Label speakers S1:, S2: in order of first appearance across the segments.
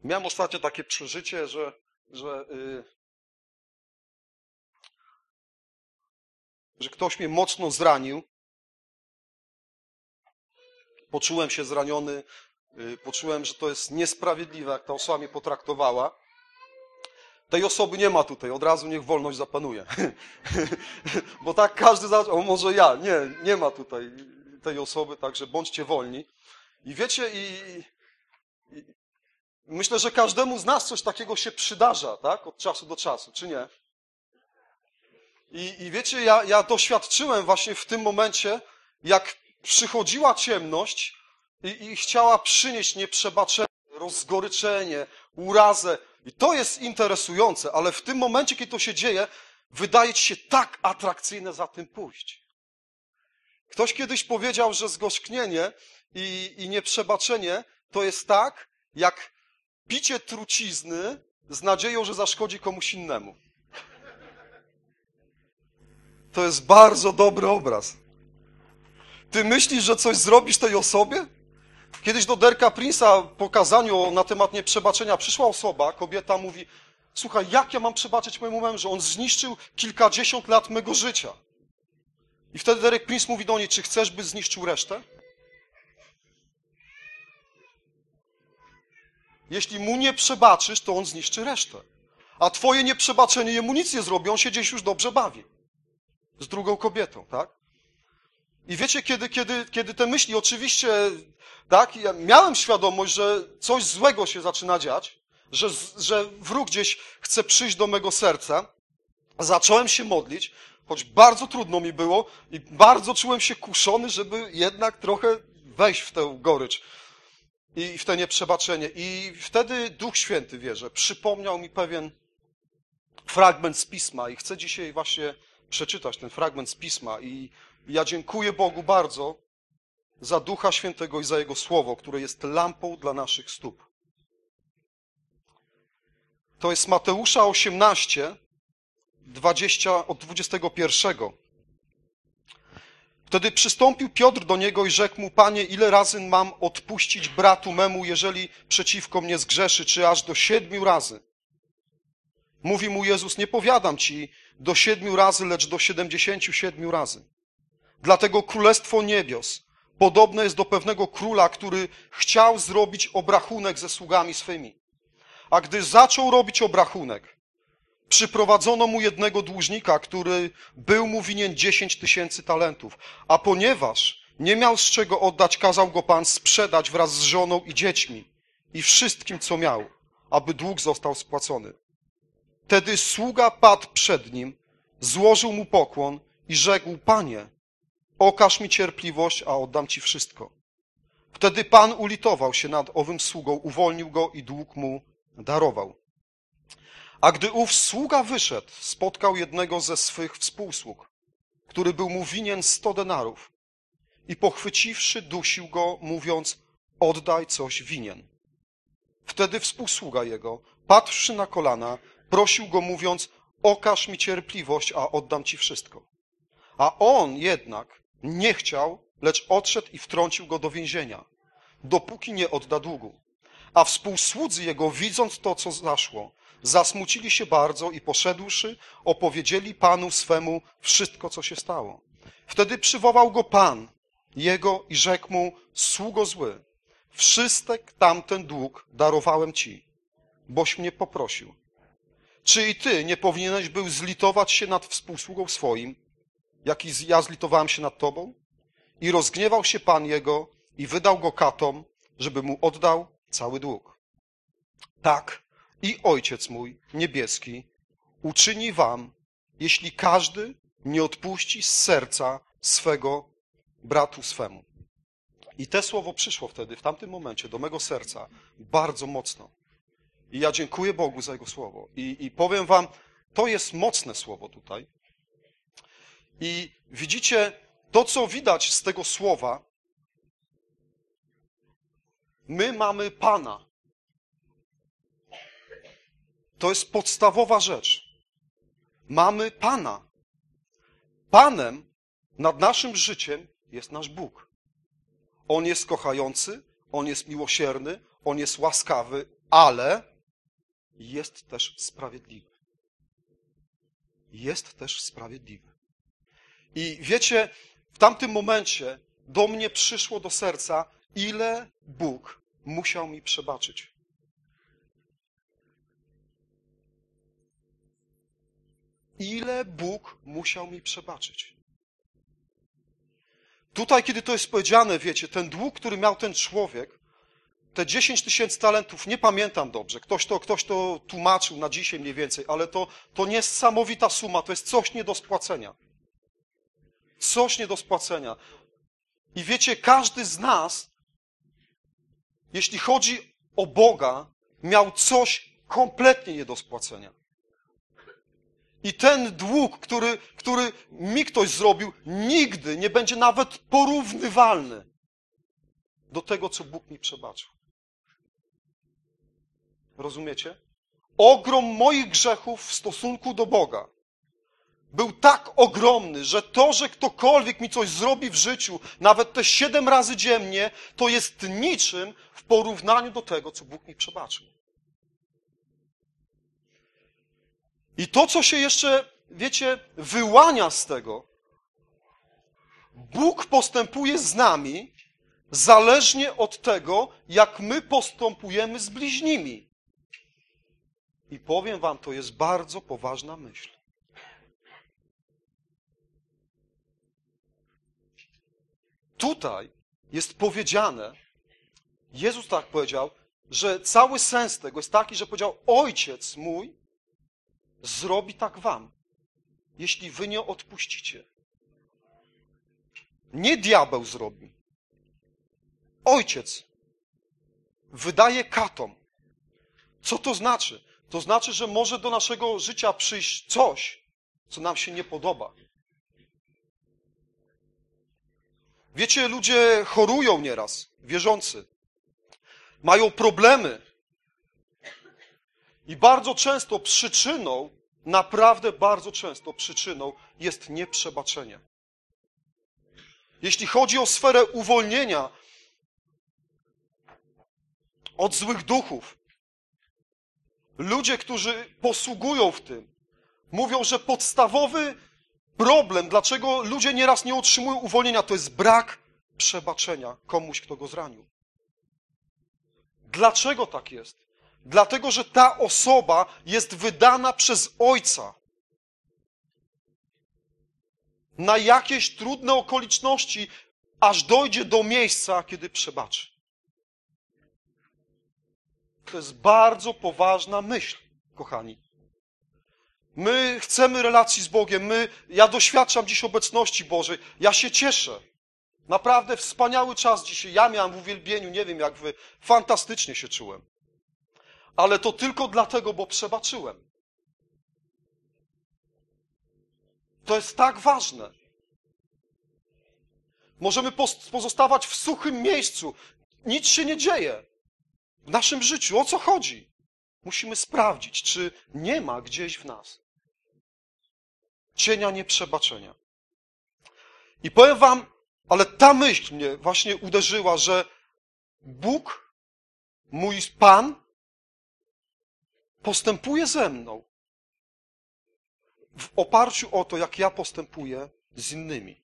S1: Miałem ostatnio takie przeżycie, że ktoś mnie mocno zranił. Poczułem się zraniony, poczułem, że to jest niesprawiedliwe, jak ta osoba mnie potraktowała. Tej osoby nie ma tutaj, od razu niech wolność zapanuje. Bo tak każdy zaczął, o może ja, nie ma tutaj tej osoby, także bądźcie wolni. I wiecie, myślę, że każdemu z nas coś takiego się przydarza, tak? Od czasu do czasu, czy nie? I wiecie, ja doświadczyłem właśnie w tym momencie, jak przychodziła ciemność i chciała przynieść nieprzebaczenie, rozgoryczenie, urazę. I to jest interesujące, ale w tym momencie, kiedy to się dzieje, wydaje ci się tak atrakcyjne za tym pójść. Ktoś kiedyś powiedział, że zgorzknienie i nieprzebaczenie to jest tak, jak picie trucizny z nadzieją, że zaszkodzi komuś innemu. To jest bardzo dobry obraz. Ty myślisz, że coś zrobisz tej osobie? Kiedyś do Derka Prince'a po kazaniu na temat nieprzebaczenia przyszła osoba, kobieta mówi: słuchaj, jak ja mam przebaczyć mojemu mężu, że on zniszczył kilkadziesiąt lat mego życia. I wtedy Derek Prince mówi do niej: czy chcesz, by zniszczył resztę? Jeśli mu nie przebaczysz, to on zniszczy resztę. A twoje nieprzebaczenie jemu nic nie zrobi, on się gdzieś już dobrze bawi. Z drugą kobietą, tak? I wiecie, kiedy te myśli, oczywiście, tak, ja miałem świadomość, że coś złego się zaczyna dziać, że wróg gdzieś chce przyjść do mego serca, zacząłem się modlić, choć bardzo trudno mi było i bardzo czułem się kuszony, żeby jednak trochę wejść w tę gorycz i w te nieprzebaczenie. I wtedy Duch Święty, wierzę, przypomniał mi pewien fragment z Pisma i chcę dzisiaj właśnie przeczytać ten fragment z Pisma. I ja dziękuję Bogu bardzo za Ducha Świętego i za Jego Słowo, które jest lampą dla naszych stóp. To jest Mateusza 18, 20, od 21. Wtedy przystąpił Piotr do Niego i rzekł Mu: Panie, ile razy mam odpuścić bratu memu, jeżeli przeciwko mnie zgrzeszy, czy aż do 7 razy? Mówi mu Jezus: nie powiadam Ci do 7 razy, lecz do 77 razy. Dlatego Królestwo Niebios podobne jest do pewnego króla, który chciał zrobić obrachunek ze sługami swymi. A gdy zaczął robić obrachunek, przyprowadzono mu jednego dłużnika, który był mu winien 10 000 talentów. A ponieważ nie miał z czego oddać, kazał go Pan sprzedać wraz z żoną i dziećmi i wszystkim, co miał, aby dług został spłacony. Wtedy sługa padł przed nim, złożył mu pokłon i rzekł: Panie, okaż mi cierpliwość, a oddam Ci wszystko. Wtedy Pan ulitował się nad owym sługą, uwolnił go i dług mu darował. A gdy ów sługa wyszedł, spotkał jednego ze swych współsług, który był mu winien 100 denarów i pochwyciwszy, dusił go, mówiąc: oddaj, coś winien. Wtedy współsługa jego, padłszy na kolana, prosił go, mówiąc: okaż mi cierpliwość, a oddam Ci wszystko. A on jednak nie chciał, lecz odszedł i wtrącił go do więzienia, dopóki nie odda długu. A współsłudzy jego, widząc to, co zaszło, zasmucili się bardzo i poszedłszy, opowiedzieli Panu swemu wszystko, co się stało. Wtedy przywołał go Pan jego i rzekł mu: sługo zły, wszystek tamten dług darowałem Ci, boś mnie poprosił. Czy i Ty nie powinieneś był zlitować się nad współsługą swoim, jak i ja zlitowałem się nad Tobą? I rozgniewał się Pan jego i wydał go katom, żeby mu oddał cały dług. Tak i Ojciec mój niebieski uczyni wam, jeśli każdy nie odpuści z serca swego bratu swemu. I te słowo przyszło wtedy, w tamtym momencie, do mego serca bardzo mocno. I ja dziękuję Bogu za Jego słowo. I powiem wam, to jest mocne słowo tutaj. I widzicie, to co widać z tego słowa, my mamy Pana. To jest podstawowa rzecz. Mamy Pana. Panem nad naszym życiem jest nasz Bóg. On jest kochający, On jest miłosierny, On jest łaskawy, ale jest też sprawiedliwy. Jest też sprawiedliwy. I wiecie, w tamtym momencie do mnie przyszło do serca, ile Bóg musiał mi przebaczyć. Ile Bóg musiał mi przebaczyć. Tutaj, kiedy to jest powiedziane, wiecie, ten dług, który miał ten człowiek, te 10 000 talentów, nie pamiętam dobrze, ktoś to tłumaczył na dzisiaj mniej więcej, ale to niesamowita suma, to jest coś nie do spłacenia. Coś nie do spłacenia. I wiecie, każdy z nas, jeśli chodzi o Boga, miał coś kompletnie nie do spłacenia. I ten dług, który mi ktoś zrobił, nigdy nie będzie nawet porównywalny do tego, co Bóg mi przebaczył. Rozumiecie? Ogrom moich grzechów w stosunku do Boga był tak ogromny, że to, że ktokolwiek mi coś zrobi w życiu, nawet te 7 razy dziennie, to jest niczym w porównaniu do tego, co Bóg mi przebaczył. I to, co się jeszcze, wiecie, wyłania z tego, Bóg postępuje z nami zależnie od tego, jak my postępujemy z bliźnimi. I powiem wam, to jest bardzo poważna myśl. Tutaj jest powiedziane, Jezus tak powiedział, że cały sens tego jest taki, że powiedział, Ojciec mój zrobi tak wam, jeśli wy nie odpuścicie. Nie diabeł zrobi. Ojciec wydaje katom. Co to znaczy? To znaczy, że może do naszego życia przyjść coś, co nam się nie podoba. Wiecie, ludzie chorują nieraz, wierzący. Mają problemy. I bardzo często przyczyną, naprawdę bardzo często przyczyną jest nieprzebaczenie. Jeśli chodzi o sferę uwolnienia od złych duchów, ludzie, którzy posługują w tym, mówią, że podstawowy problem, dlaczego ludzie nieraz nie otrzymują uwolnienia, to jest brak przebaczenia komuś, kto go zranił. Dlaczego tak jest? Dlatego, że ta osoba jest wydana przez Ojca na jakieś trudne okoliczności, aż dojdzie do miejsca, kiedy przebaczy. To jest bardzo poważna myśl, kochani. My chcemy relacji z Bogiem, ja doświadczam dziś obecności Bożej, ja się cieszę. Naprawdę wspaniały czas dzisiaj. Ja miałem w uwielbieniu, nie wiem jak wy, fantastycznie się czułem. Ale to tylko dlatego, bo przebaczyłem. To jest tak ważne. Możemy pozostawać w suchym miejscu. Nic się nie dzieje w naszym życiu. O co chodzi? Musimy sprawdzić, czy nie ma gdzieś w nas cienia nieprzebaczenia. I powiem wam, ale ta myśl mnie właśnie uderzyła, że Bóg, mój Pan, postępuje ze mną w oparciu o to, jak ja postępuję z innymi.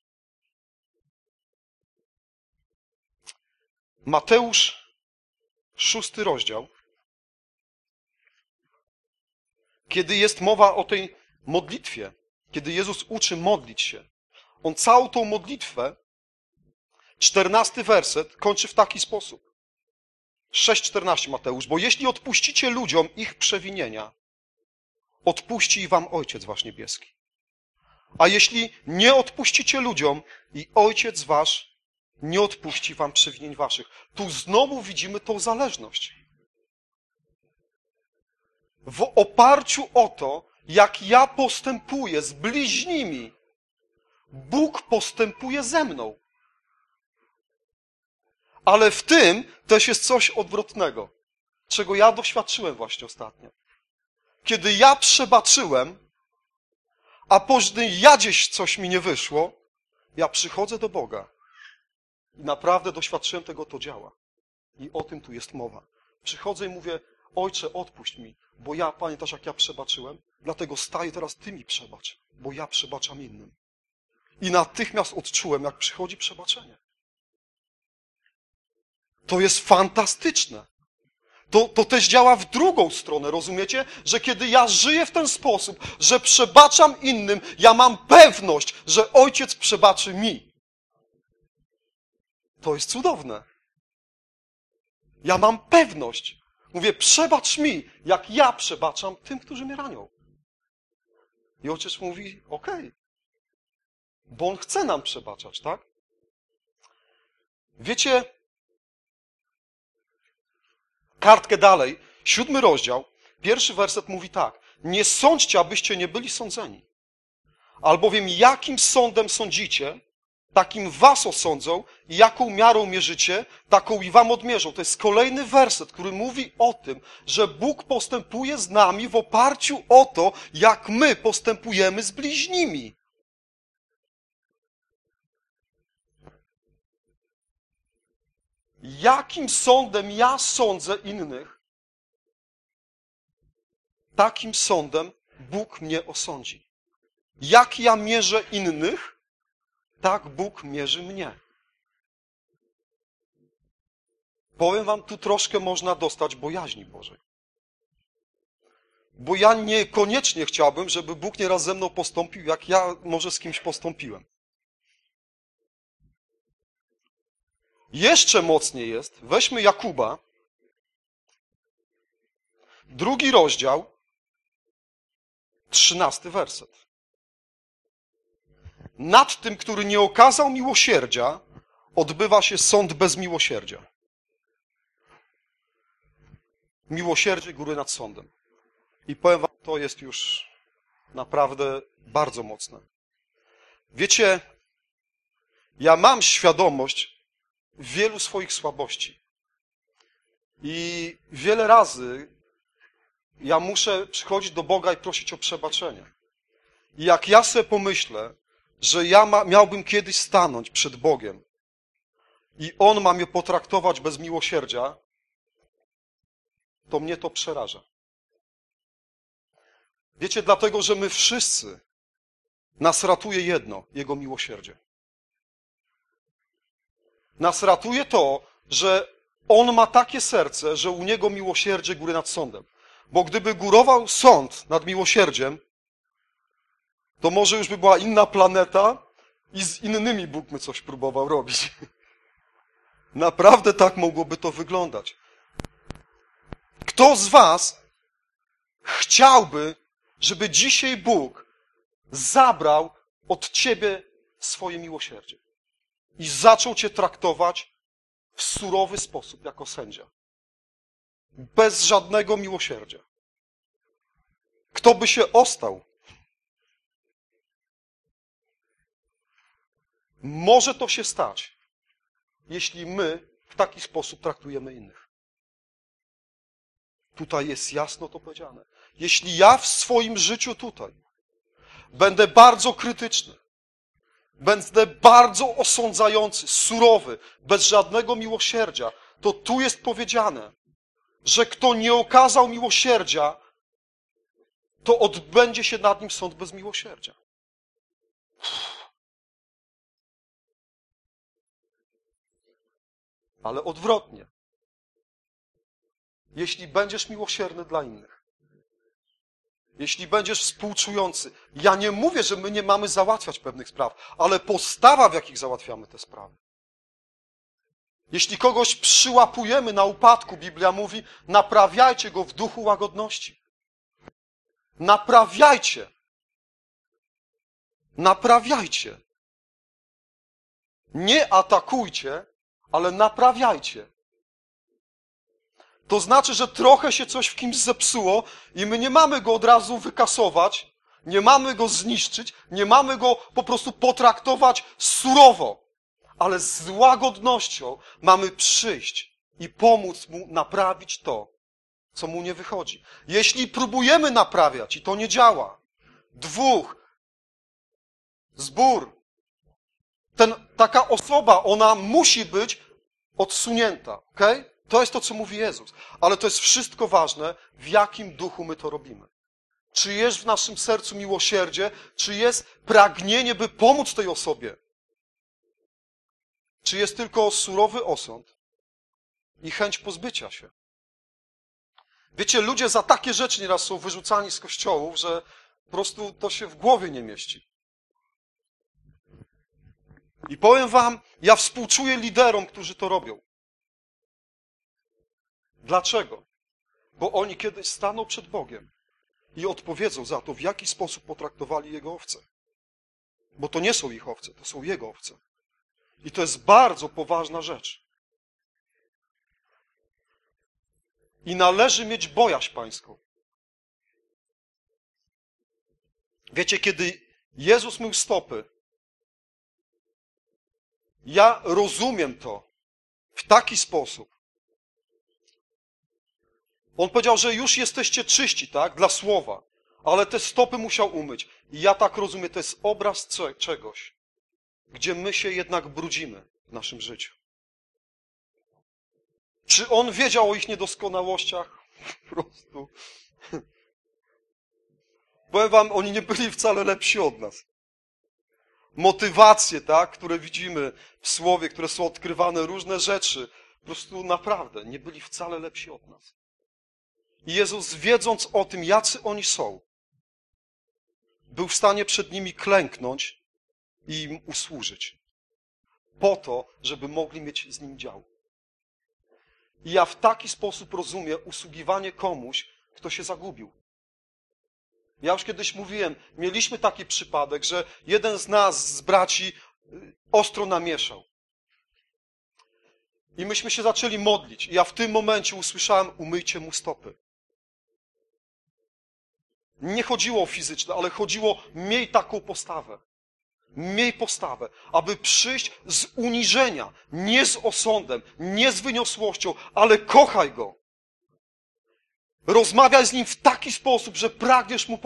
S1: Mateusz, 6 rozdział, kiedy jest mowa o tej modlitwie, kiedy Jezus uczy modlić się, on całą tą modlitwę, 14 werset, kończy w taki sposób. 6:14 Mateusz, bo jeśli odpuścicie ludziom ich przewinienia, odpuści wam Ojciec wasz niebieski. A jeśli nie odpuścicie ludziom, i Ojciec wasz nie odpuści wam przewinień waszych. Tu znowu widzimy tą zależność. W oparciu o to, jak ja postępuję z bliźnimi, Bóg postępuje ze mną. Ale w tym też jest coś odwrotnego, czego ja doświadczyłem właśnie ostatnio. Kiedy ja przebaczyłem, a później ja gdzieś coś mi nie wyszło, ja przychodzę do Boga i naprawdę doświadczyłem tego, to działa. I o tym tu jest mowa. Przychodzę i mówię, Ojcze, odpuść mi, bo ja, pamiętasz jak ja przebaczyłem? Dlatego staję teraz, Ty mi przebacz, bo ja przebaczam innym. I natychmiast odczułem, jak przychodzi przebaczenie. To jest fantastyczne. To też działa w drugą stronę, rozumiecie? Że kiedy ja żyję w ten sposób, że przebaczam innym, ja mam pewność, że Ojciec przebaczy mi. To jest cudowne. Ja mam pewność. Mówię, przebacz mi, jak ja przebaczam tym, którzy mnie ranią. I Ojciec mówi, okej. Bo On chce nam przebaczać, tak? Wiecie, kartkę dalej, 7 rozdział, 1 werset mówi tak. Nie sądźcie, abyście nie byli sądzeni. Albowiem jakim sądem sądzicie, takim was osądzą i jaką miarą mierzycie, taką i wam odmierzą. To jest kolejny werset, który mówi o tym, że Bóg postępuje z nami w oparciu o to, jak my postępujemy z bliźnimi. Jakim sądem ja sądzę innych, takim sądem Bóg mnie osądzi. Jak ja mierzę innych, tak Bóg mierzy mnie. Powiem wam, tu troszkę można dostać bojaźni Bożej. Bo ja niekoniecznie chciałbym, żeby Bóg nieraz ze mną postąpił, jak ja może z kimś postąpiłem. Jeszcze mocniej jest, weźmy Jakuba, 2 rozdział, 13 werset. Nad tym, który nie okazał miłosierdzia, odbywa się sąd bez miłosierdzia. Miłosierdzie góry nad sądem. I powiem wam, to jest już naprawdę bardzo mocne. Wiecie, ja mam świadomość wielu swoich słabości. I wiele razy ja muszę przychodzić do Boga i prosić o przebaczenie. I jak ja sobie pomyślę, że ja miałbym kiedyś stanąć przed Bogiem i On ma mnie potraktować bez miłosierdzia, to mnie to przeraża. Wiecie, dlatego, że my wszyscy, nas ratuje jedno, Jego miłosierdzie. Nas ratuje to, że On ma takie serce, że u Niego miłosierdzie góry nad sądem. Bo gdyby górował sąd nad miłosierdziem, to może już by była inna planeta i z innymi Bóg by coś próbował robić. Naprawdę tak mogłoby to wyglądać. Kto z was chciałby, żeby dzisiaj Bóg zabrał od ciebie swoje miłosierdzie i zaczął cię traktować w surowy sposób jako sędzia? Bez żadnego miłosierdzia. Kto by się ostał? Może to się stać, jeśli my w taki sposób traktujemy innych. Tutaj jest jasno to powiedziane. Jeśli ja w swoim życiu tutaj będę bardzo krytyczny, będę bardzo osądzający, surowy, bez żadnego miłosierdzia, to tu jest powiedziane, że kto nie okazał miłosierdzia, to odbędzie się nad nim sąd bez miłosierdzia. Ale odwrotnie. Jeśli będziesz miłosierny dla innych, jeśli będziesz współczujący, ja nie mówię, że my nie mamy załatwiać pewnych spraw, ale postawa, w jakich załatwiamy te sprawy. Jeśli kogoś przyłapujemy na upadku, Biblia mówi, naprawiajcie go w duchu łagodności. Naprawiajcie. Naprawiajcie. Nie atakujcie, ale naprawiajcie. To znaczy, że trochę się coś w kimś zepsuło i my nie mamy go od razu wykasować, nie mamy go zniszczyć, nie mamy go po prostu potraktować surowo, ale z łagodnością mamy przyjść i pomóc mu naprawić to, co mu nie wychodzi. Jeśli próbujemy naprawiać i to nie działa, zbór, taka osoba, ona musi być odsunięta, okej? To jest to, co mówi Jezus. Ale to jest wszystko ważne, w jakim duchu my to robimy. Czy jest w naszym sercu miłosierdzie, czy jest pragnienie, by pomóc tej osobie. Czy jest tylko surowy osąd i chęć pozbycia się. Wiecie, ludzie za takie rzeczy nieraz są wyrzucani z kościołów, że po prostu to się w głowie nie mieści. I powiem wam, ja współczuję liderom, którzy to robią. Dlaczego? Bo oni kiedyś staną przed Bogiem i odpowiedzą za to, w jaki sposób potraktowali Jego owce. Bo to nie są ich owce, to są Jego owce. I to jest bardzo poważna rzecz. I należy mieć bojaźń pańską. Wiecie, kiedy Jezus mył stopy, ja rozumiem to w taki sposób. On powiedział, że już jesteście czyści, tak, dla słowa, ale te stopy musiał umyć. I ja tak rozumiem, to jest obraz czegoś, gdzie my się jednak brudzimy w naszym życiu. Czy on wiedział o ich niedoskonałościach? Po prostu. Powiem wam, oni nie byli wcale lepsi od nas. Motywacje, tak, które widzimy w Słowie, które są odkrywane, różne rzeczy, po prostu naprawdę nie byli wcale lepsi od nas. I Jezus, wiedząc o tym, jacy oni są, był w stanie przed nimi klęknąć i im usłużyć. Po to, żeby mogli mieć z nim dział. I ja w taki sposób rozumiem usługiwanie komuś, kto się zagubił. Ja już kiedyś mówiłem, mieliśmy taki przypadek, że jeden z nas, z braci, ostro namieszał. I myśmy się zaczęli modlić. I ja w tym momencie usłyszałem, umyjcie mu stopy. Nie chodziło o fizyczne, ale chodziło, miej taką postawę. Miej postawę, aby przyjść z uniżenia, nie z osądem, nie z wyniosłością, ale kochaj go. Rozmawiaj z nim w taki sposób, że pragniesz mu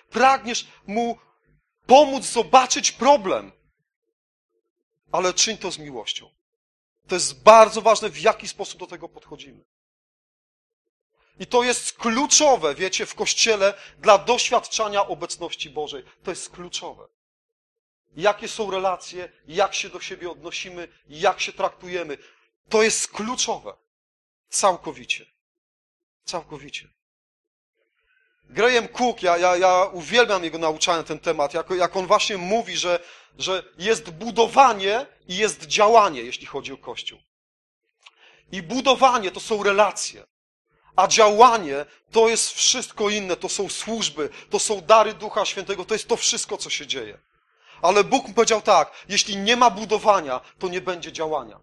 S1: pomóc zobaczyć problem. Ale czyń to z miłością. To jest bardzo ważne, w jaki sposób do tego podchodzimy. I to jest kluczowe, wiecie, w Kościele dla doświadczania obecności Bożej. To jest kluczowe. Jakie są relacje, jak się do siebie odnosimy, jak się traktujemy. To jest kluczowe. Całkowicie. Całkowicie. Graham Cook, ja uwielbiam jego nauczanie na ten temat, jak on właśnie mówi, że jest budowanie i jest działanie, jeśli chodzi o Kościół. I budowanie to są relacje, a działanie to jest wszystko inne, to są służby, to są dary Ducha Świętego, to jest to wszystko, co się dzieje. Ale Bóg mu powiedział tak, jeśli nie ma budowania, to nie będzie działania.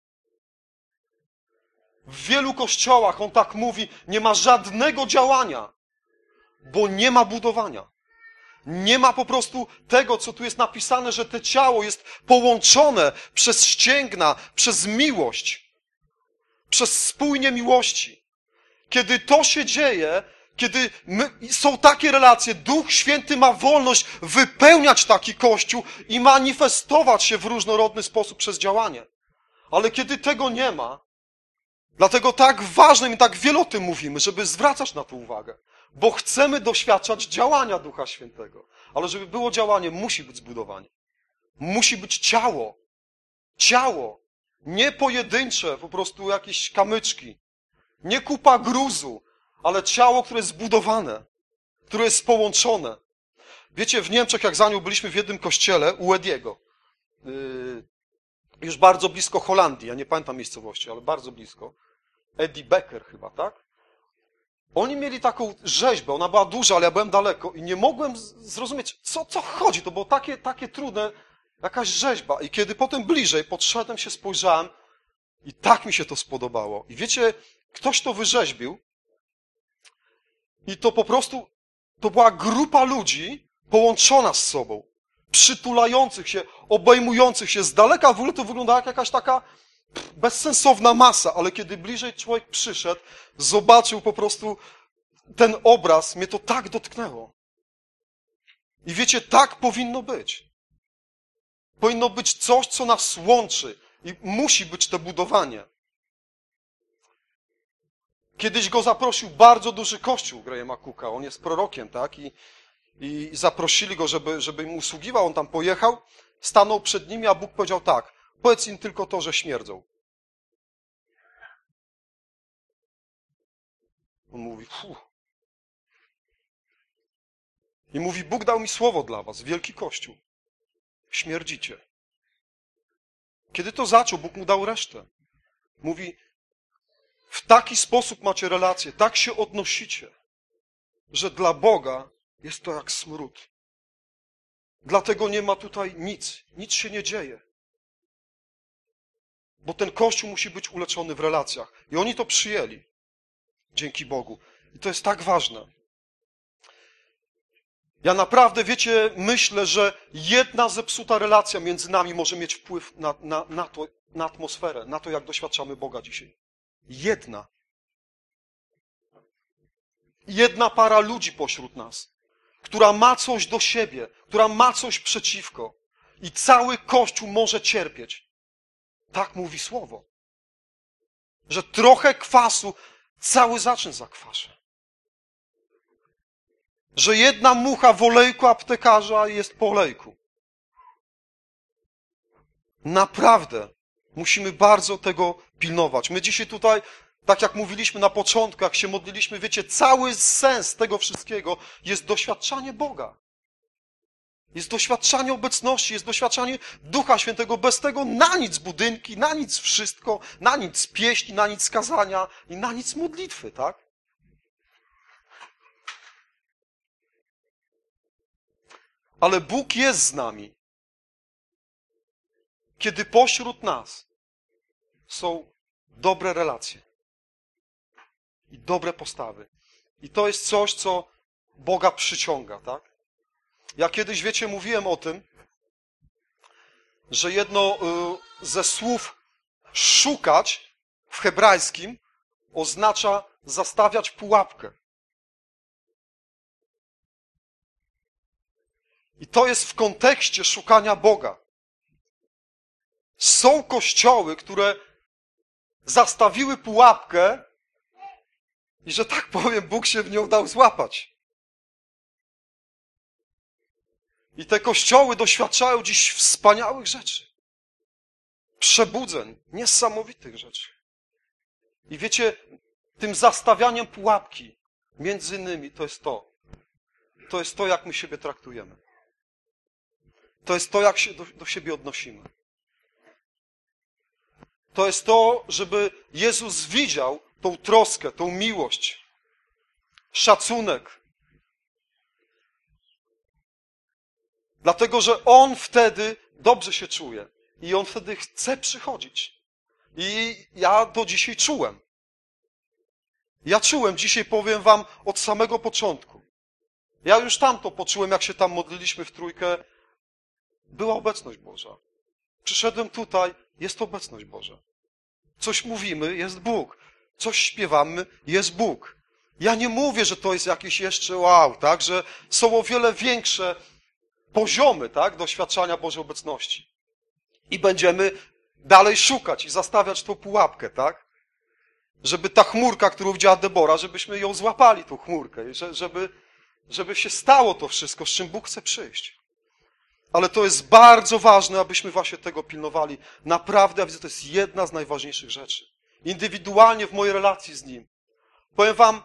S1: W wielu kościołach on tak mówi, nie ma żadnego działania, bo nie ma budowania. Nie ma po prostu tego, co tu jest napisane, że to ciało jest połączone przez ścięgna, przez miłość, przez spójnie miłości. Kiedy to się dzieje, kiedy są takie relacje, Duch Święty ma wolność wypełniać taki Kościół i manifestować się w różnorodny sposób przez działanie. Ale kiedy tego nie ma, dlatego tak ważnym i tak wiele o tym mówimy, żeby zwracać na to uwagę. Bo chcemy doświadczać działania Ducha Świętego. Ale żeby było działanie, musi być zbudowanie. Musi być ciało. Ciało. Nie pojedyncze, po prostu jakieś kamyczki. Nie kupa gruzu, ale ciało, które jest zbudowane, które jest połączone. Wiecie, w Niemczech, jak za nią byliśmy w jednym kościele u Ediego, już bardzo blisko Holandii, ja nie pamiętam miejscowości, ale bardzo blisko. Eddie Becker chyba, tak? Oni mieli taką rzeźbę, ona była duża, ale ja byłem daleko i nie mogłem zrozumieć, co chodzi. To było takie trudne, jakaś rzeźba. I kiedy potem bliżej podszedłem się, spojrzałem i tak mi się to spodobało. I wiecie, ktoś to wyrzeźbił i to po prostu, to była grupa ludzi połączona z sobą, przytulających się, obejmujących się. Z daleka w ogóle to wyglądała jak jakaś taka bezsensowna masa, ale kiedy bliżej człowiek przyszedł, zobaczył po prostu ten obraz, mnie to tak dotknęło. I wiecie, tak powinno być. Powinno być coś, co nas łączy i musi być to budowanie. Kiedyś go zaprosił bardzo duży kościół Grahama Cooka. On jest prorokiem, tak? I zaprosili go, żeby im usługiwał. On tam pojechał, stanął przed nimi, a Bóg powiedział tak: powiedz im tylko to, że śmierdzą. On mówi, I mówi, Bóg dał mi słowo dla was, wielki kościół. Śmierdzicie. Kiedy to zaczął, Bóg mu dał resztę. Mówi, w taki sposób macie relacje, tak się odnosicie, że dla Boga jest to jak smród. Dlatego nie ma tutaj nic się nie dzieje. Bo ten Kościół musi być uleczony w relacjach. I oni to przyjęli. Dzięki Bogu. I to jest tak ważne. Ja naprawdę, wiecie, myślę, że jedna zepsuta relacja między nami może mieć wpływ na atmosferę, na to, jak doświadczamy Boga dzisiaj. Jedna. Jedna para ludzi pośród nas, która ma coś do siebie, która ma coś przeciwko. I cały Kościół może cierpieć. Tak mówi Słowo. Że trochę kwasu, cały zaczyn zakwasza. Że jedna mucha w olejku aptekarza jest po olejku. Naprawdę musimy bardzo tego pilnować. My dzisiaj tutaj, tak jak mówiliśmy na początku, jak się modliliśmy, wiecie, cały sens tego wszystkiego jest doświadczanie Boga. Jest doświadczanie obecności, jest doświadczanie Ducha Świętego. Bez tego na nic budynki, na nic wszystko, na nic pieśni, na nic kazania i na nic modlitwy, tak? Ale Bóg jest z nami, kiedy pośród nas są dobre relacje i dobre postawy. I to jest coś, co Boga przyciąga, tak? Ja kiedyś, wiecie, mówiłem o tym, że jedno ze słów szukać w hebrajskim oznacza zastawiać pułapkę. I to jest w kontekście szukania Boga. Są kościoły, które zastawiły pułapkę i, że tak powiem, Bóg się w nią dał złapać. I te kościoły doświadczają dziś wspaniałych rzeczy. Przebudzeń, niesamowitych rzeczy. I wiecie, tym zastawianiem pułapki, między innymi, to jest to. To jest to, jak my siebie traktujemy. To jest to, jak się do siebie odnosimy. To jest to, żeby Jezus widział tą troskę, tą miłość, szacunek. Dlatego, że On wtedy dobrze się czuje. I On wtedy chce przychodzić. I ja to dzisiaj czułem. Ja czułem, dzisiaj powiem wam, od samego początku. Ja już tam to poczułem, jak się tam modliliśmy w trójkę. Była obecność Boża. Przyszedłem tutaj, jest obecność Boża. Coś mówimy, jest Bóg. Coś śpiewamy, jest Bóg. Ja nie mówię, że to jest jakieś jeszcze wow, tak? Że są o wiele większe poziomy, tak? Doświadczania Bożej obecności. I będziemy dalej szukać i zastawiać tą pułapkę, tak? Żeby ta chmurka, którą widziała Debora, żebyśmy ją złapali, tą chmurkę. Żeby się stało to wszystko, z czym Bóg chce przyjść. Ale to jest bardzo ważne, abyśmy właśnie tego pilnowali. Naprawdę, ja widzę, to jest jedna z najważniejszych rzeczy. Indywidualnie w mojej relacji z Nim. Powiem wam,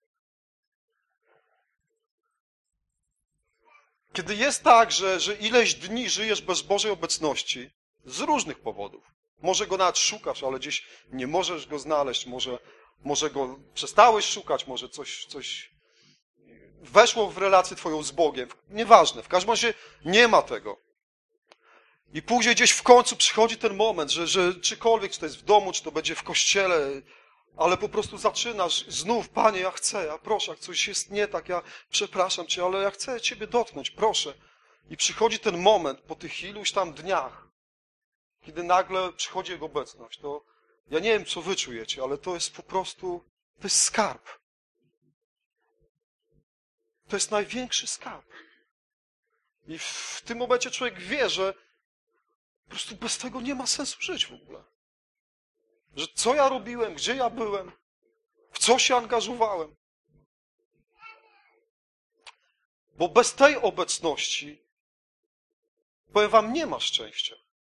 S1: kiedy jest tak, że ileś dni żyjesz bez Bożej obecności, z różnych powodów, może Go nawet szukasz, ale gdzieś nie możesz Go znaleźć, może Go przestałeś szukać, może coś weszło w relację twoją z Bogiem. Nieważne, w każdym razie nie ma tego. I później gdzieś w końcu przychodzi ten moment, że czykolwiek, czy to jest w domu, czy to będzie w kościele, ale po prostu zaczynasz znów, Panie, ja chcę, ja proszę, jak coś jest nie tak, ja przepraszam Cię, ale ja chcę Ciebie dotknąć, proszę. I przychodzi ten moment po tych iluś tam dniach, kiedy nagle przychodzi Jego obecność. To ja nie wiem, co wy czujecie, ale to jest po prostu, to jest skarb. To jest największy skarb. I w tym momencie człowiek wie, że po prostu bez tego nie ma sensu żyć w ogóle. Że co ja robiłem, gdzie ja byłem, w co się angażowałem. Bo bez tej obecności, powiem wam, nie ma szczęścia.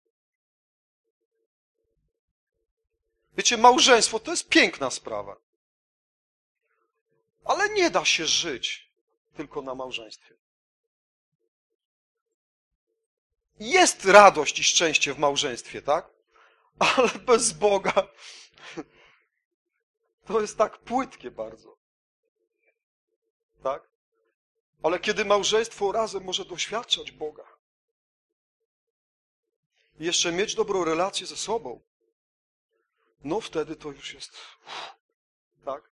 S1: Wiecie, małżeństwo to jest piękna sprawa. Ale nie da się żyć tylko na małżeństwie. Jest radość i szczęście w małżeństwie, tak? Ale bez Boga to jest tak płytkie bardzo. Tak? Ale kiedy małżeństwo razem może doświadczać Boga i jeszcze mieć dobrą relację ze sobą, no wtedy to już jest, tak?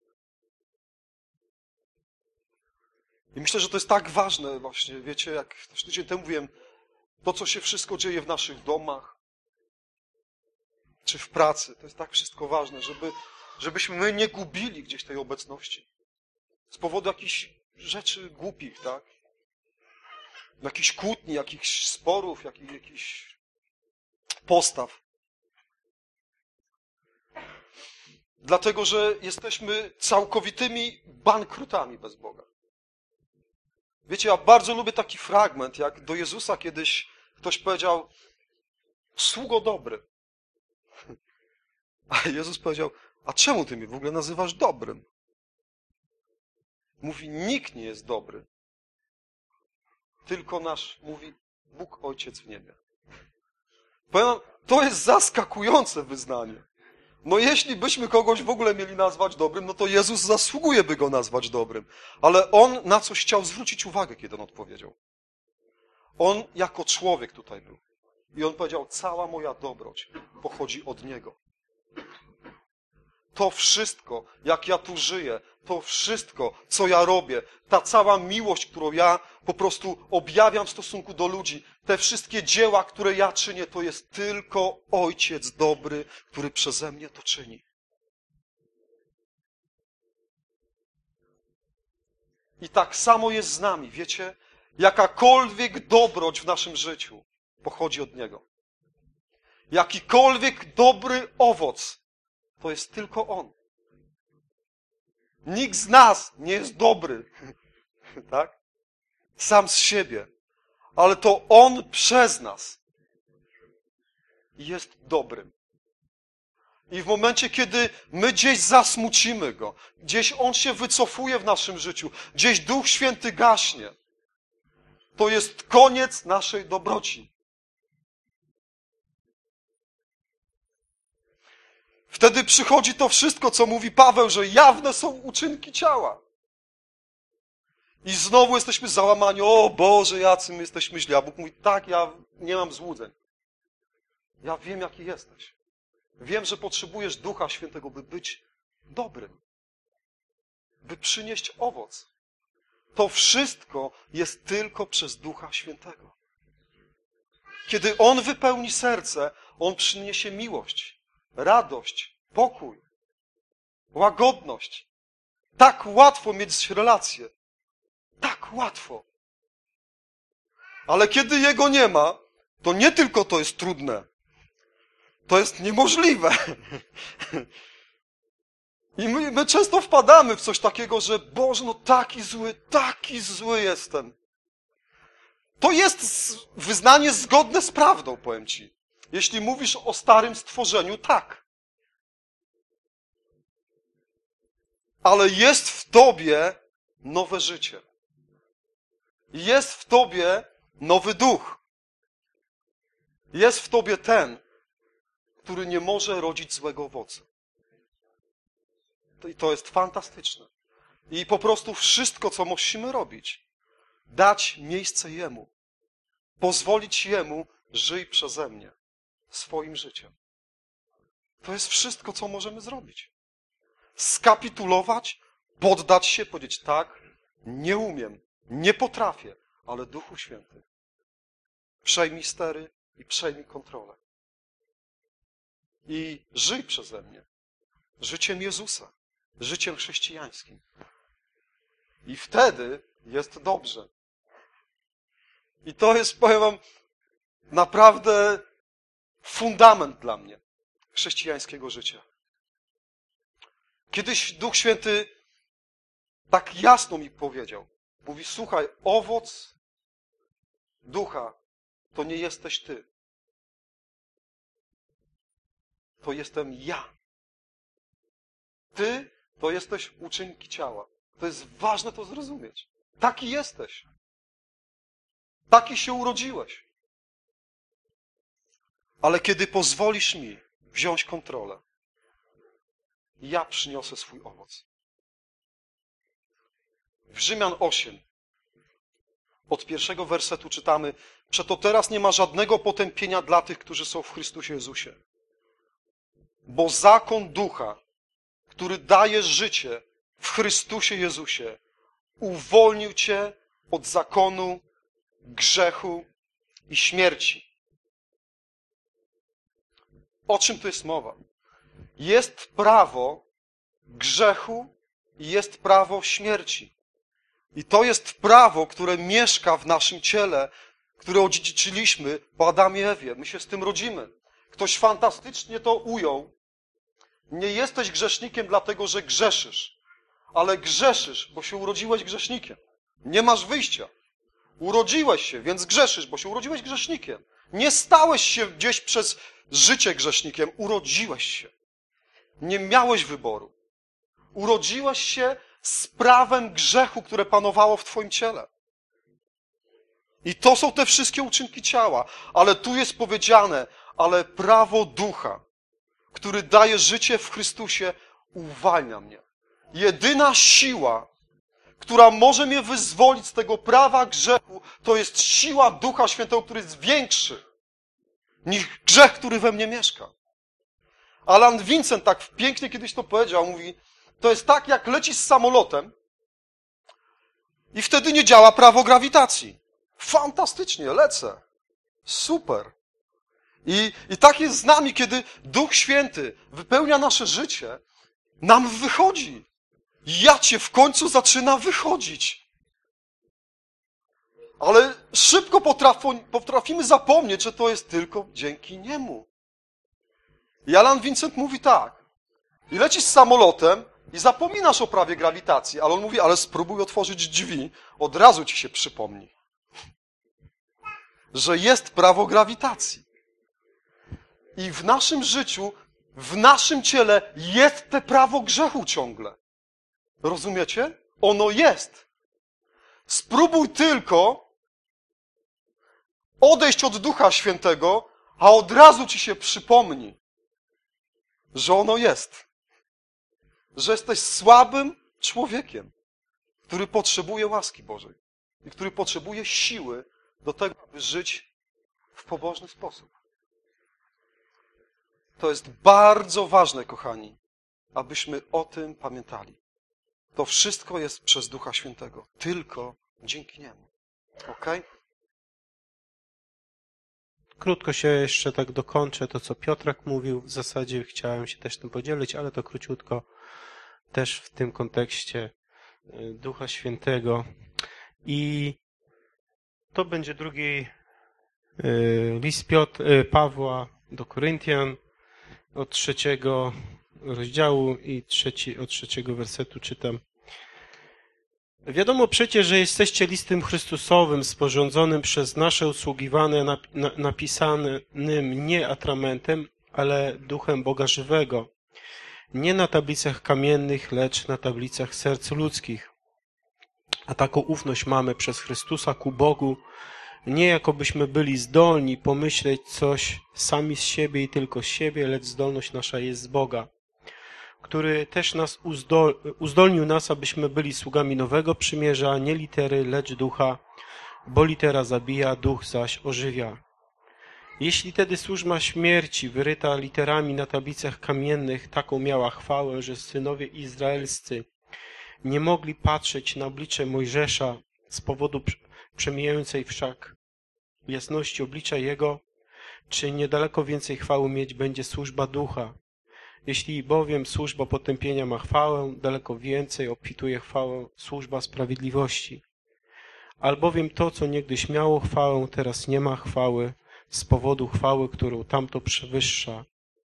S1: I myślę, że to jest tak ważne właśnie, wiecie, jak też tydzień temu mówiłem, to, co się wszystko dzieje w naszych domach, czy w pracy, to jest tak wszystko ważne, żebyśmy my nie gubili gdzieś tej obecności. Z powodu jakichś rzeczy głupich, tak? Jakichś kłótni, jakichś sporów, jakichś postaw. Dlatego, że jesteśmy całkowitymi bankrutami bez Boga. Wiecie, ja bardzo lubię taki fragment, jak do Jezusa kiedyś ktoś powiedział: sługo dobry. A Jezus powiedział: a czemu ty mnie w ogóle nazywasz dobrym? Mówi, nikt nie jest dobry. Tylko nasz, mówi, Bóg Ojciec w niebie. Powiem, to jest zaskakujące wyznanie. No jeśli byśmy kogoś w ogóle mieli nazwać dobrym, no to Jezus zasługuje, by go nazwać dobrym. Ale On na coś chciał zwrócić uwagę, kiedy On odpowiedział. On jako człowiek tutaj był. I On powiedział, cała moja dobroć pochodzi od Niego. To wszystko, jak ja tu żyję, to wszystko, co ja robię, ta cała miłość, którą ja po prostu objawiam w stosunku do ludzi, te wszystkie dzieła, które ja czynię, to jest tylko Ojciec dobry, który przeze mnie to czyni. I tak samo jest z nami, wiecie? Jakakolwiek dobroć w naszym życiu pochodzi od Niego. Jakikolwiek dobry owoc, to jest tylko On. Nikt z nas nie jest dobry, tak? Sam z siebie. Ale to On przez nas jest dobrym. I w momencie, kiedy my gdzieś zasmucimy Go, gdzieś On się wycofuje w naszym życiu, gdzieś Duch Święty gaśnie, to jest koniec naszej dobroci. Wtedy przychodzi to wszystko, co mówi Paweł, że jawne są uczynki ciała. I znowu jesteśmy załamani, o Boże, jacy my jesteśmy źli. A Bóg mówi, tak, ja nie mam złudzeń. Ja wiem, jaki jesteś. Wiem, że potrzebujesz Ducha Świętego, by być dobrym. By przynieść owoc. To wszystko jest tylko przez Ducha Świętego. Kiedy On wypełni serce, On przyniesie miłość, radość, pokój, łagodność. Tak łatwo mieć relacje. Tak łatwo. Ale kiedy Jego nie ma, to nie tylko to jest trudne. To jest niemożliwe. I my często wpadamy w coś takiego, że Boże, no taki zły jestem. To jest wyznanie zgodne z prawdą, powiem Ci. Jeśli mówisz o starym stworzeniu, tak. Ale jest w Tobie nowe życie. Jest w Tobie nowy duch. Jest w Tobie ten, który nie może rodzić złego owocu. I to jest fantastyczne. I po prostu wszystko, co musimy robić, dać miejsce Jemu. Pozwolić Jemu, żyj przeze mnie swoim życiem. To jest wszystko, co możemy zrobić. Skapitulować, poddać się, powiedzieć tak, nie umiem, nie potrafię, ale Duchu Święty, przejmij stery i przejmij kontrolę. I żyj przeze mnie życiem Jezusa, życiem chrześcijańskim. I wtedy jest dobrze. I to jest, powiem wam, naprawdę fundament dla mnie chrześcijańskiego życia. Kiedyś Duch Święty tak jasno mi powiedział. Mówi, słuchaj, owoc Ducha to nie jesteś ty. To jestem ja. Ty to jesteś uczynki ciała. To jest ważne to zrozumieć. Taki jesteś. Taki się urodziłeś. Ale kiedy pozwolisz mi wziąć kontrolę, ja przyniosę swój owoc. W Rzymian 8, od 1 wersetu czytamy: przeto teraz nie ma żadnego potępienia dla tych, którzy są w Chrystusie Jezusie. Bo zakon Ducha, który daje życie w Chrystusie Jezusie, uwolnił cię od zakonu grzechu i śmierci. O czym tu jest mowa? Jest prawo grzechu i jest prawo śmierci. I to jest prawo, które mieszka w naszym ciele, które odziedziczyliśmy po Adamie i Ewie. My się z tym rodzimy. Ktoś fantastycznie to ujął. Nie jesteś grzesznikiem dlatego, że grzeszysz, ale grzeszysz, bo się urodziłeś grzesznikiem. Nie masz wyjścia. Urodziłeś się, więc grzeszysz, bo się urodziłeś grzesznikiem. Nie stałeś się gdzieś przez życie grzesznikiem, urodziłeś się. Nie miałeś wyboru. Urodziłeś się z prawem grzechu, które panowało w twoim ciele. I to są te wszystkie uczynki ciała. Ale tu jest powiedziane, ale prawo Ducha, który daje życie w Chrystusie, uwalnia mnie. Jedyna siła, która może mnie wyzwolić z tego prawa grzechu, to jest siła Ducha Świętego, który jest większy niż grzech, który we mnie mieszka. Alan Vincent tak pięknie kiedyś to powiedział, mówi, to jest tak, jak lecisz z samolotem i wtedy nie działa prawo grawitacji. Fantastycznie, lecę. Super. I tak jest z nami, kiedy Duch Święty wypełnia nasze życie, nam wychodzi. Jacie w końcu zaczyna wychodzić. Ale szybko potrafimy zapomnieć, że to jest tylko dzięki Niemu. I Alan Vincent mówi tak. I lecisz z samolotem i zapominasz o prawie grawitacji, ale on mówi, ale spróbuj otworzyć drzwi, od razu ci się przypomni, że jest prawo grawitacji. I w naszym życiu, w naszym ciele jest te prawo grzechu ciągle. Rozumiecie? Ono jest. Spróbuj tylko odejść od Ducha Świętego, a od razu ci się przypomni, że ono jest. Że jesteś słabym człowiekiem, który potrzebuje łaski Bożej i który potrzebuje siły do tego, aby żyć w pobożny sposób. To jest bardzo ważne, kochani, abyśmy o tym pamiętali. To wszystko jest przez Ducha Świętego. Tylko dzięki Niemu. Okej?
S2: Krótko się jeszcze tak dokończę to, co Piotrek mówił. W zasadzie chciałem się też tym podzielić, ale to króciutko też w tym kontekście Ducha Świętego. I to będzie drugi list Pawła do Koryntian od 3 rozdziału i od 3 wersetu czytam. Wiadomo przecież, że jesteście listem Chrystusowym, sporządzonym przez nasze usługiwane, napisanym nie atramentem, ale duchem Boga żywego. Nie na tablicach kamiennych, lecz na tablicach serc ludzkich. A taką ufność mamy przez Chrystusa ku Bogu, nie jakobyśmy byli zdolni pomyśleć coś sami z siebie i tylko z siebie, lecz zdolność nasza jest z Boga, który też nas uzdolnił nas, abyśmy byli sługami nowego przymierza, nie litery, lecz ducha, bo litera zabija, duch zaś ożywia. Jeśli tedy służba śmierci, wyryta literami na tablicach kamiennych, taką miała chwałę, że synowie izraelscy nie mogli patrzeć na oblicze Mojżesza z powodu przemijającej wszak jasności oblicza jego, czy niedaleko więcej chwały mieć będzie służba ducha. Jeśli bowiem służba potępienia ma chwałę, daleko więcej obfituje chwałę służba sprawiedliwości. Albowiem to, co niegdyś miało chwałę, teraz nie ma chwały z powodu chwały, którą tamto przewyższa.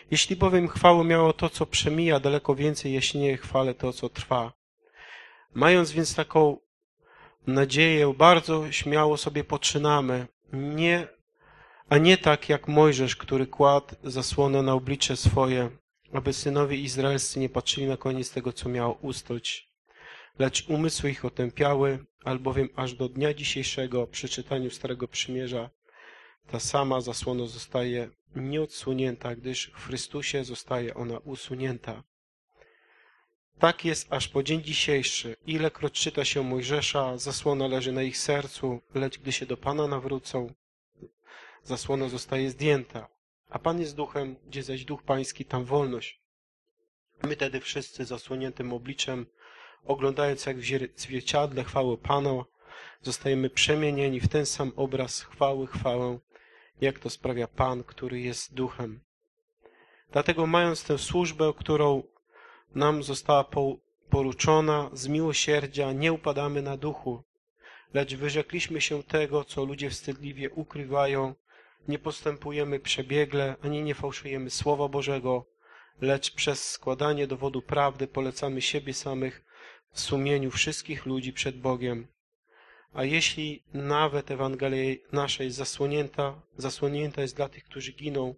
S2: Jeśli bowiem chwałę miało to, co przemija, daleko więcej jaśnieje chwale to, co trwa. Mając więc taką nadzieję, bardzo śmiało sobie poczynamy, a nie tak jak Mojżesz, który kładł zasłonę na oblicze swoje, aby synowie izraelscy nie patrzyli na koniec tego, co miało ustać. Lecz umysły ich otępiały, albowiem aż do dnia dzisiejszego przy czytaniu Starego Przymierza ta sama zasłona zostaje nieodsunięta, gdyż w Chrystusie zostaje ona usunięta. Tak jest aż po dzień dzisiejszy. Ilekroć czyta się Mojżesza, zasłona leży na ich sercu, lecz gdy się do Pana nawrócą, zasłona zostaje zdjęta. A Pan jest duchem, gdzie zaś duch pański, tam wolność. My tedy wszyscy zasłoniętym obliczem, oglądając jak w zwierciadle chwałę Pana, zostajemy przemienieni w ten sam obraz chwałę, jak to sprawia Pan, który jest duchem. Dlatego mając tę służbę, którą nam została poruczona, z miłosierdzia nie upadamy na duchu, lecz wyrzekliśmy się tego, co ludzie wstydliwie ukrywają, nie postępujemy przebiegle, ani nie fałszujemy Słowa Bożego, lecz przez składanie dowodu prawdy polecamy siebie samych w sumieniu wszystkich ludzi przed Bogiem. A jeśli nawet Ewangelia nasza jest zasłonięta jest dla tych, którzy giną,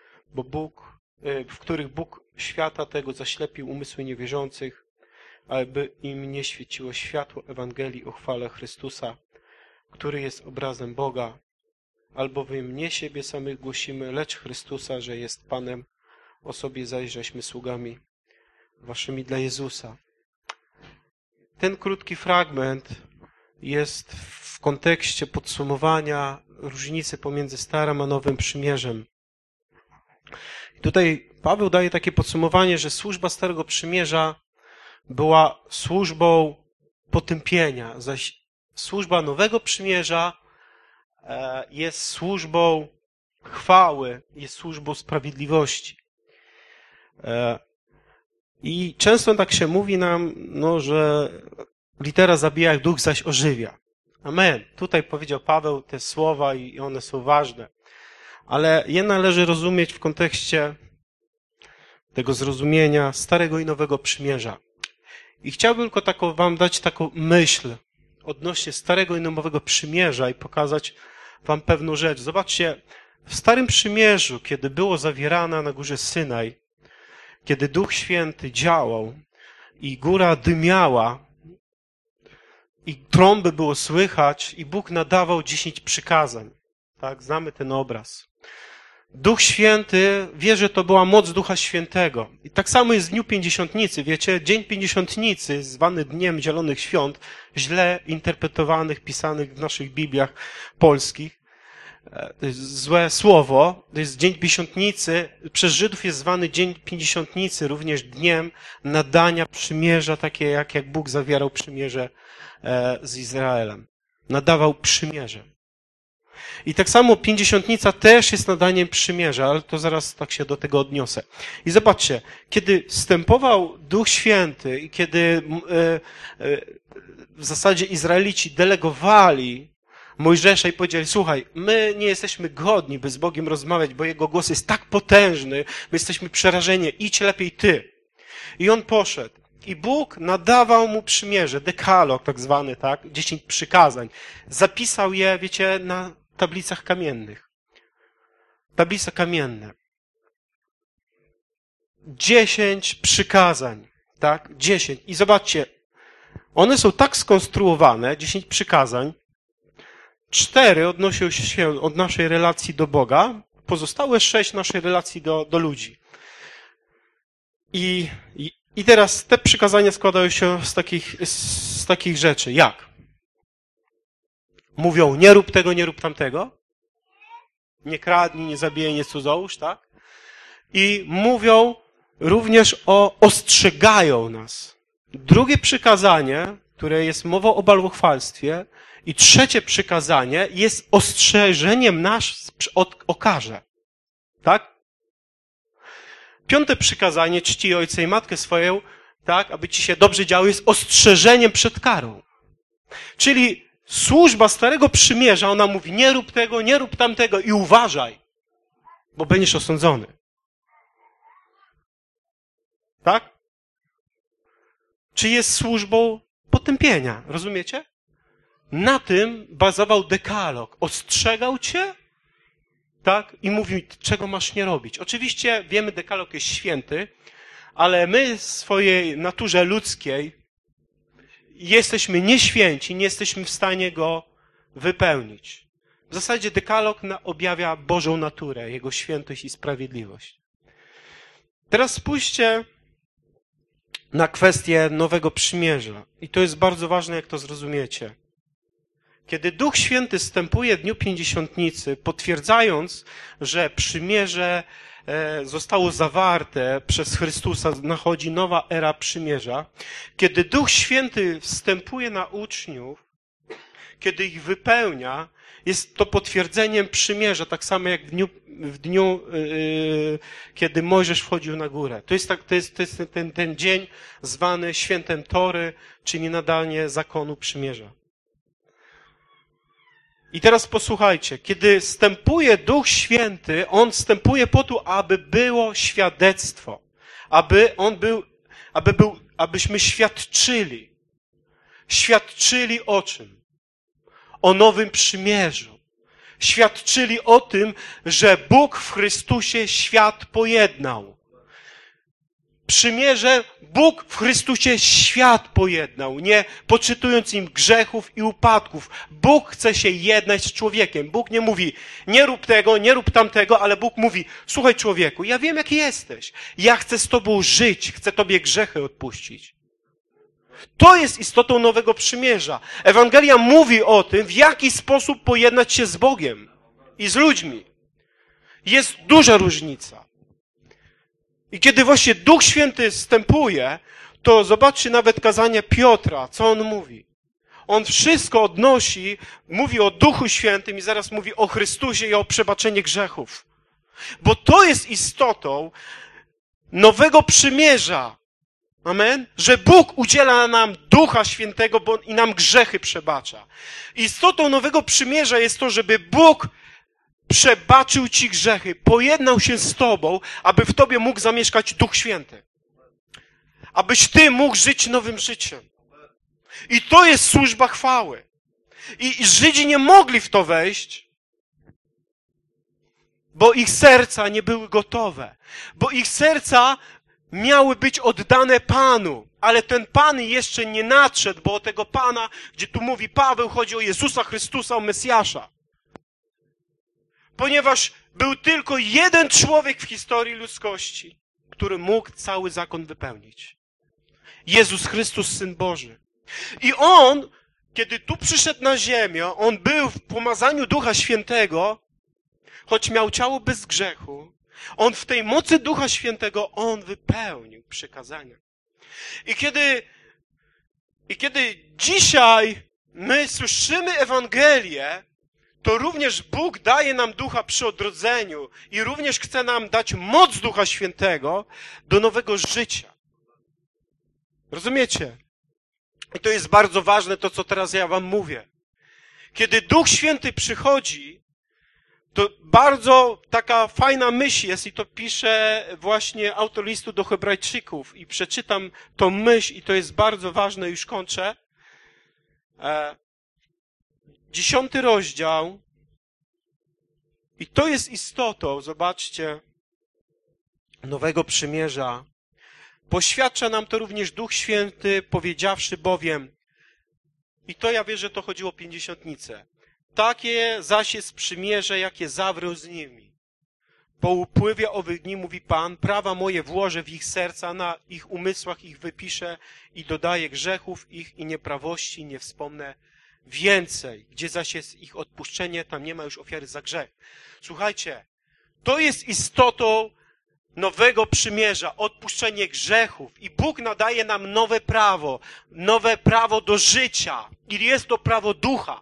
S2: w których Bóg świata tego zaślepił umysły niewierzących, aby im nie świeciło światło Ewangelii o chwale Chrystusa, który jest obrazem Boga, albowiem nie siebie samych głosimy, lecz Chrystusa, że jest Panem, o sobie zaś żeśmy sługami waszymi dla Jezusa. Ten krótki fragment jest w kontekście podsumowania różnicy pomiędzy Starym a Nowym Przymierzem. I tutaj Paweł daje takie podsumowanie, że służba Starego Przymierza była służbą potępienia, zaś służba Nowego Przymierza jest służbą chwały, jest służbą sprawiedliwości. I często tak się mówi nam, że litera zabija, jak duch zaś ożywia. Amen. Tutaj powiedział Paweł te słowa i one są ważne. Ale je należy rozumieć w kontekście tego zrozumienia Starego i Nowego Przymierza. I chciałbym tylko wam dać taką myśl odnośnie Starego i Nowego Przymierza i pokazać wam pewną rzecz. Zobaczcie, w Starym Przymierzu, kiedy było zawierane na górze Synaj, kiedy Duch Święty działał i góra dymiała i trąby było słychać i Bóg nadawał 10 przykazań. Tak, znamy ten obraz. Duch Święty, wie, że to była moc Ducha Świętego. I tak samo jest w Dniu Pięćdziesiątnicy. Wiecie, Dzień Pięćdziesiątnicy, zwany Dniem Zielonych Świąt, źle interpretowanych, pisanych w naszych Bibliach polskich. To jest złe słowo. To jest Dzień Pięćdziesiątnicy. Przez Żydów jest zwany Dzień Pięćdziesiątnicy, również dniem nadania przymierza, takie jak Bóg zawierał przymierze z Izraelem. Nadawał przymierze. I tak samo Pięćdziesiątnica też jest nadaniem przymierza, ale to zaraz tak się do tego odniosę. I zobaczcie, kiedy wstępował Duch Święty i kiedy w zasadzie Izraelici delegowali Mojżesza i powiedzieli, słuchaj, my nie jesteśmy godni, by z Bogiem rozmawiać, bo Jego głos jest tak potężny, my jesteśmy przerażeni, idź lepiej ty. I on poszedł. I Bóg nadawał mu przymierze, dekalog tak zwany, tak? 10 przykazań. Zapisał je, wiecie, na tablicach kamiennych. Tablice kamienne. 10 przykazań, tak? 10. I zobaczcie, one są tak skonstruowane, 10 przykazań, 4 odnosią się od naszej relacji do Boga, pozostałe 6 naszej relacji do ludzi. I teraz te przykazania składają się z takich rzeczy. Jak? Mówią, nie rób tego, nie rób tamtego. Nie kradnij, nie zabijaj, nie cudzołóż, tak? I mówią również ostrzegają nas. Drugie przykazanie, które jest mową o bałwochwalstwie, i trzecie przykazanie jest ostrzeżeniem nas o karze. Tak? 5. przykazanie, czci ojca i matkę swoją, tak, aby ci się dobrze działo, jest ostrzeżeniem przed karą. Czyli służba Starego Przymierza, ona mówi, nie rób tego, nie rób tamtego i uważaj, bo będziesz osądzony. Tak? Czy jest służbą potępienia? Rozumiecie? Na tym bazował dekalog. Ostrzegał cię, tak? I mówił, czego masz nie robić. Oczywiście wiemy, dekalog jest święty, ale my w swojej naturze ludzkiej jesteśmy nieświęci, nie jesteśmy w stanie go wypełnić. W zasadzie dekalog objawia Bożą naturę, Jego świętość i sprawiedliwość. Teraz spójrzcie na kwestię Nowego Przymierza. I to jest bardzo ważne, jak to zrozumiecie. Kiedy Duch Święty wstępuje w dniu Pięćdziesiątnicy, potwierdzając, że przymierze zostało zawarte przez Chrystusa, nachodzi nowa era przymierza. Kiedy Duch Święty wstępuje na uczniów, kiedy ich wypełnia, jest to potwierdzeniem przymierza, tak samo jak w dniu kiedy Mojżesz wchodził na górę. To jest ten dzień zwany świętem Tory, czyli nadanie zakonu przymierza. I teraz posłuchajcie, kiedy wstępuje Duch Święty, On wstępuje po to, aby było świadectwo, abyśmy świadczyli. Świadczyli o czym? O nowym przymierzu. Świadczyli o tym, że Bóg w Chrystusie świat pojednał. Przymierze Bóg w Chrystusie świat pojednał, nie poczytując im grzechów i upadków. Bóg chce się jednać z człowiekiem. Bóg nie mówi, nie rób tego, nie rób tamtego, ale Bóg mówi, słuchaj człowieku, ja wiem jaki jesteś. Ja chcę z tobą żyć, chcę tobie grzechy odpuścić. To jest istotą Nowego Przymierza. Ewangelia mówi o tym, w jaki sposób pojednać się z Bogiem i z ludźmi. Jest duża różnica. I kiedy właśnie Duch Święty wstępuje, to zobaczcie nawet kazanie Piotra, co on mówi. On wszystko odnosi, mówi o Duchu Świętym i zaraz mówi o Chrystusie i o przebaczeniu grzechów. Bo to jest istotą Nowego Przymierza. Amen? Że Bóg udziela nam Ducha Świętego i nam grzechy przebacza. Istotą Nowego Przymierza jest to, żeby Bóg przebaczył ci grzechy, pojednał się z tobą, aby w tobie mógł zamieszkać Duch Święty. Abyś ty mógł żyć nowym życiem. I to jest służba chwały. I Żydzi nie mogli w to wejść, bo ich serca nie były gotowe. Bo ich serca miały być oddane Panu. Ale ten Pan jeszcze nie nadszedł, bo o tego Pana, gdzie tu mówi Paweł, chodzi o Jezusa Chrystusa, o Mesjasza. Ponieważ był tylko jeden człowiek w historii ludzkości, który mógł cały zakon wypełnić. Jezus Chrystus, Syn Boży. I On, kiedy tu przyszedł na ziemię, On był w pomazaniu Ducha Świętego, choć miał ciało bez grzechu, On w tej mocy Ducha Świętego, On wypełnił przykazania. I kiedy dzisiaj my słyszymy Ewangelię, to również Bóg daje nam Ducha przy odrodzeniu i również chce nam dać moc Ducha Świętego do nowego życia. Rozumiecie? I to jest bardzo ważne, to co teraz ja wam mówię. Kiedy Duch Święty przychodzi, to bardzo taka fajna myśl jest i to pisze właśnie autor listu do Hebrajczyków i przeczytam tą myśl i to jest bardzo ważne, już kończę. 10 rozdział i to jest istotą, zobaczcie, Nowego Przymierza. Poświadcza nam to również Duch Święty, powiedziawszy bowiem, i to ja wierzę, że to chodziło o Pięćdziesiątnicę, takie zaś jest przymierze, jakie zawrę z nimi. Po upływie owych dni, mówi Pan, prawa moje włożę w ich serca, na ich umysłach ich wypiszę i dodaję grzechów ich i nieprawości nie wspomnę więcej. Gdzie zaś jest ich odpuszczenie, tam nie ma już ofiary za grzech. Słuchajcie, to jest istotą Nowego Przymierza, odpuszczenie grzechów i Bóg nadaje nam nowe prawo do życia i jest to prawo ducha.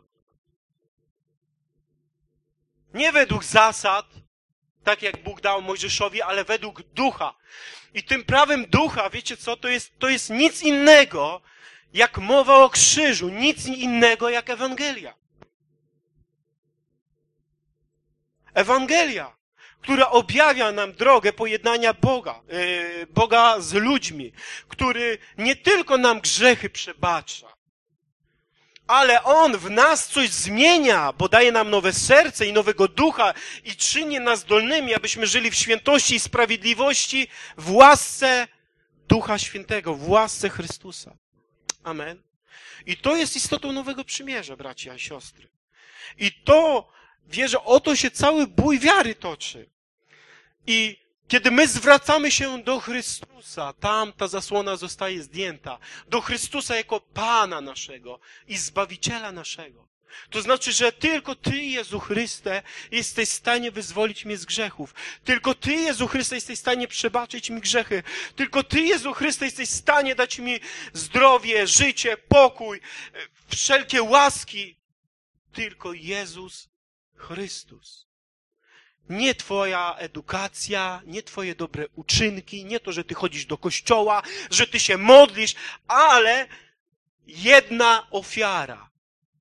S2: Nie według zasad, tak jak Bóg dał Mojżeszowi, ale według ducha. I tym prawem ducha, wiecie co, to jest nic innego jak mowa o krzyżu, nic innego jak Ewangelia. Ewangelia. która objawia nam drogę pojednania Boga z ludźmi, który nie tylko nam grzechy przebacza, ale On w nas coś zmienia, bo daje nam nowe serce i nowego ducha i czyni nas zdolnymi, abyśmy żyli w świętości i sprawiedliwości w łasce Ducha Świętego, w łasce Chrystusa. Amen. I to jest istotą nowego przymierza, bracia i siostry. I to, wierzę, o to się cały bój wiary toczy. I kiedy my zwracamy się do Chrystusa, tam ta zasłona zostaje zdjęta. Do Chrystusa jako Pana naszego i Zbawiciela naszego. To znaczy, że tylko Ty, Jezu Chryste, jesteś w stanie wyzwolić mnie z grzechów. Tylko Ty, Jezu Chryste, jesteś w stanie przebaczyć mi grzechy. Tylko Ty, Jezu Chryste, jesteś w stanie dać mi zdrowie, życie, pokój, wszelkie łaski. Tylko Jezus Chrystus. Nie Twoja edukacja, nie Twoje dobre uczynki, nie to, że Ty chodzisz do kościoła, że Ty się modlisz, ale jedna ofiara.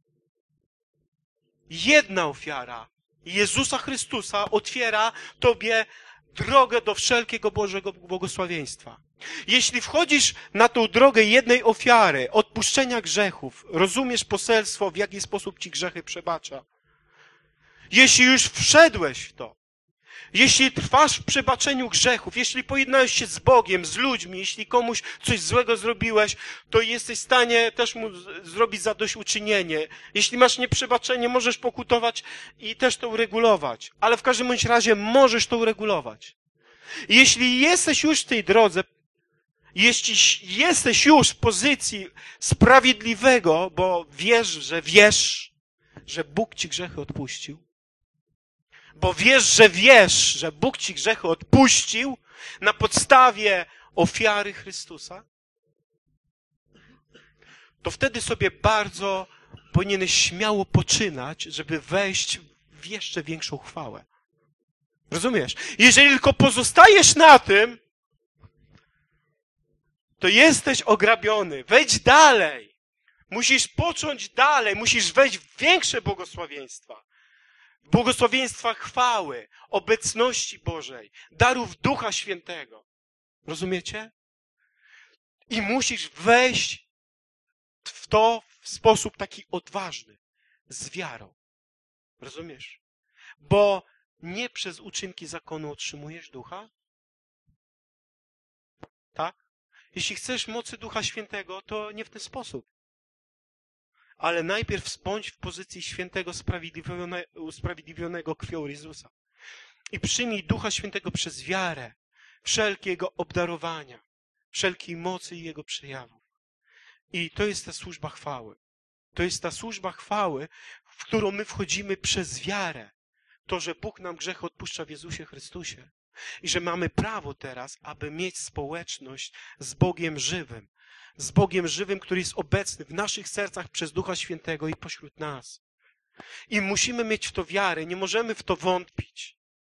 S2: Jedna ofiara Jezusa Chrystusa otwiera Tobie drogę do wszelkiego Bożego błogosławieństwa. Jeśli wchodzisz na tą drogę jednej ofiary, odpuszczenia grzechów, rozumiesz poselstwo, w jaki sposób Ci grzechy przebacza. Jeśli już wszedłeś w to, jeśli trwasz w przebaczeniu grzechów, jeśli pojednałeś się z Bogiem, z ludźmi, jeśli komuś coś złego zrobiłeś, to jesteś w stanie też mu zrobić zadośćuczynienie. Jeśli masz nieprzebaczenie, możesz pokutować i też to uregulować. Ale w każdym bądź razie możesz to uregulować. I jeśli jesteś już w tej drodze, jeśli jesteś już w pozycji sprawiedliwego, bo wiesz, że Bóg ci grzechy odpuścił, bo wiesz, że Bóg ci grzechy odpuścił na podstawie ofiary Chrystusa, to wtedy sobie bardzo powinieneś śmiało poczynać, żeby wejść w jeszcze większą chwałę. Rozumiesz? Jeżeli tylko pozostajesz na tym, to jesteś ograbiony. Wejdź dalej. Musisz począć dalej. Musisz wejść w większe błogosławieństwa. Błogosławieństwa chwały, obecności Bożej, darów Ducha Świętego. Rozumiecie? I musisz wejść w to w sposób taki odważny, z wiarą. Rozumiesz? Bo nie przez uczynki zakonu otrzymujesz Ducha. Tak? Jeśli chcesz mocy Ducha Świętego, to nie w ten sposób. Ale najpierw bądź w pozycji świętego usprawiedliwionego krwią Jezusa. I przyjmij Ducha Świętego przez wiarę, wszelkie Jego obdarowania, wszelkiej mocy i Jego przejawów. I to jest ta służba chwały. To jest ta służba chwały, w którą my wchodzimy przez wiarę. To, że Bóg nam grzechy odpuszcza w Jezusie Chrystusie. I że mamy prawo teraz, aby mieć społeczność z Bogiem żywym. Z Bogiem żywym, który jest obecny w naszych sercach przez Ducha Świętego i pośród nas. I musimy mieć w to wiarę, nie możemy w to wątpić.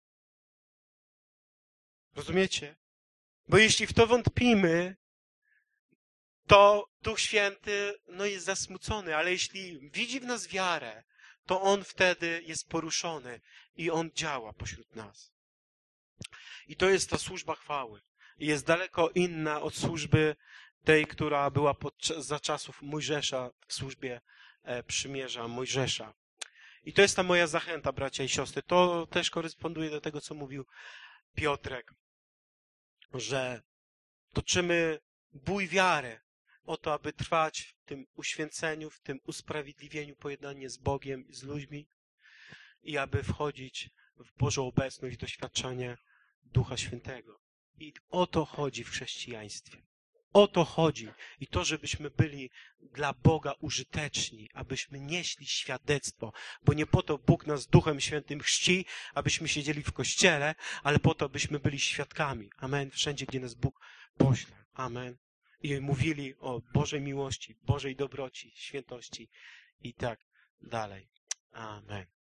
S2: Rozumiecie? Bo jeśli w to wątpimy, to Duch Święty jest zasmucony, ale jeśli widzi w nas wiarę, to On wtedy jest poruszony i On działa pośród nas. I to jest ta służba chwały. I jest daleko inna od służby tej, która była za czasów Mojżesza, w służbie przymierza Mojżesza. I to jest ta moja zachęta, bracia i siostry. To też koresponduje do tego, co mówił Piotrek, że toczymy bój wiary o to, aby trwać w tym uświęceniu, w tym usprawiedliwieniu, pojednaniu z Bogiem i z ludźmi i aby wchodzić w Bożą obecność, doświadczenie Ducha Świętego. I o to chodzi w chrześcijaństwie. O to chodzi. I to, żebyśmy byli dla Boga użyteczni, abyśmy nieśli świadectwo, bo nie po to Bóg nas Duchem Świętym chrzci, abyśmy siedzieli w kościele, ale po to, abyśmy byli świadkami. Amen. Wszędzie, gdzie nas Bóg pośle. Amen. I mówili o Bożej miłości, Bożej dobroci, świętości i tak dalej. Amen.